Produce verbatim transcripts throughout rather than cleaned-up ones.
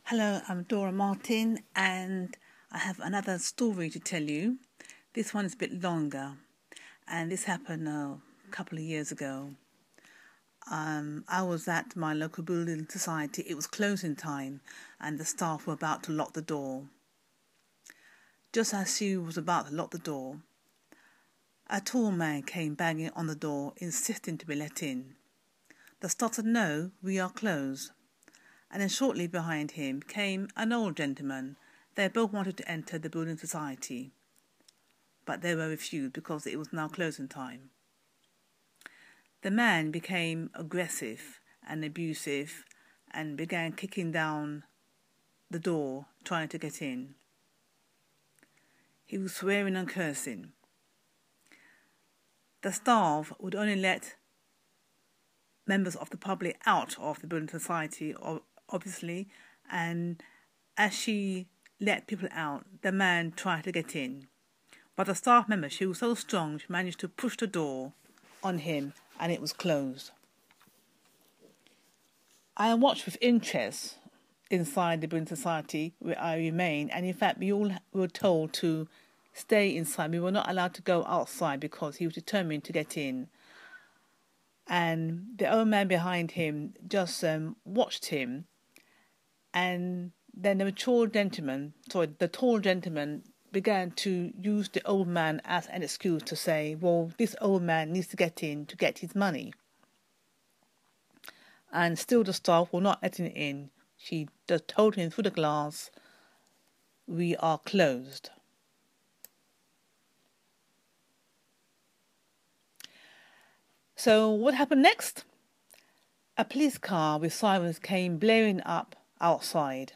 Hello, I'm Dora Martin and I have another story to tell you. This one is a bit longer and this happened uh, a couple of years ago. Um, I was at my local building society. It was closing time and the staff were about to lock the door. Just as she was about to lock the door, a tall man came banging on the door, insisting to be let in. The staff said, "No, we are closed." And then shortly behind him came an old gentleman. They both wanted to enter the building society, but they were refused because it was now closing time. The man became aggressive and abusive and began kicking down the door, trying to get in. He was swearing and cursing. The staff would only let members of the public out of the building society, obviously, and as she let people out, the man tried to get in. But the staff member, she was so strong, she managed to push the door on him and it was closed. I watched with interest inside the building society where I remained, and in fact we all were told to stay inside. We were not allowed to go outside because he was determined to get in. And the old man behind him just um, watched him, and then the mature gentleman, sorry, the tall gentleman began to use the old man as an excuse to say, well, this old man needs to get in to get his money. And still the staff were not letting him in. She just told him through the glass, "We are closed." So what happened next? A police car with sirens came blaring up outside.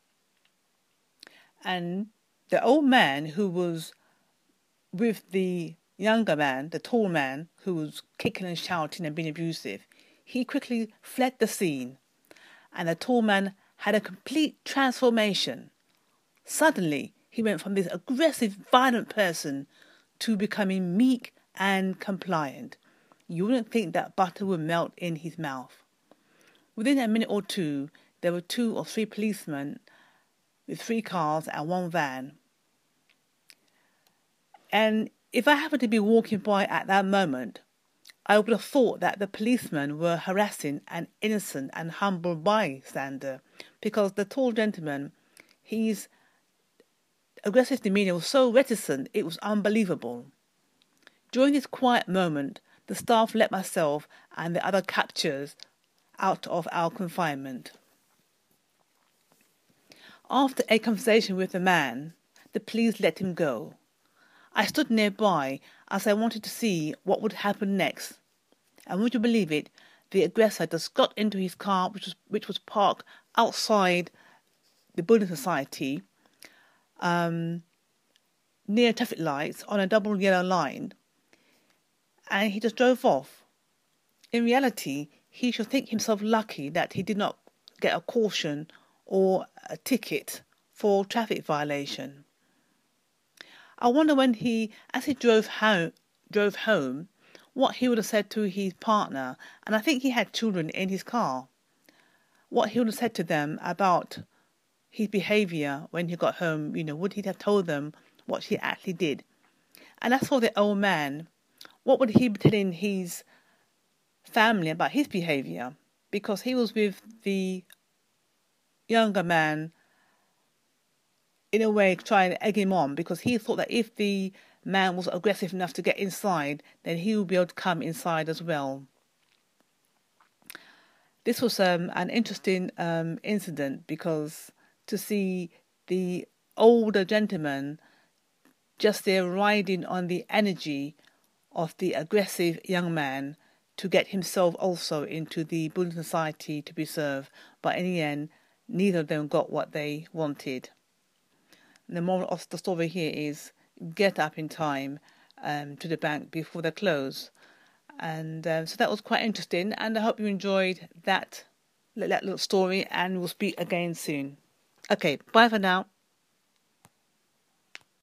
And the old man who was with the younger man, the tall man, who was kicking and shouting and being abusive, he quickly fled the scene. And the tall man had a complete transformation. Suddenly, he went from this aggressive, violent person to becoming meek and compliant. You wouldn't think that butter would melt in his mouth. Within a minute or two, there were two or three policemen with three cars and one van. And if I happened to be walking by at that moment, I would have thought that the policemen were harassing an innocent and humble bystander, because the tall gentleman, his aggressive demeanour was so reticent, it was unbelievable. During this quiet moment, the staff let myself and the other captors out of our confinement. After a conversation with the man, the police let him go. I stood nearby as I wanted to see what would happen next. And would you believe it, the aggressor just got into his car, which was, which was parked outside the building society, um, near traffic lights on a double yellow line, and he just drove off. In reality, he should think himself lucky that he did not get a caution or a ticket for traffic violation. I wonder when he, as he drove home, drove home, what he would have said to his partner, and I think he had children in his car, what he would have said to them about his behaviour when he got home. You know, would he have told them what he actually did? And as for the old man, what would he be telling his family about his behaviour? Because he was with the younger man, in a way, trying to egg him on, because he thought that if the man was aggressive enough to get inside, then he would be able to come inside as well. This was um, an interesting um, incident, because to see the older gentleman just there riding on the energy of the aggressive young man to get himself also into the building society to be served, but in the end, neither of them got what they wanted. The moral of the story here is get up in time um, to the bank before they close. And um, so that was quite interesting, and I hope you enjoyed that, that little story, and we'll speak again soon. Okay, bye for now.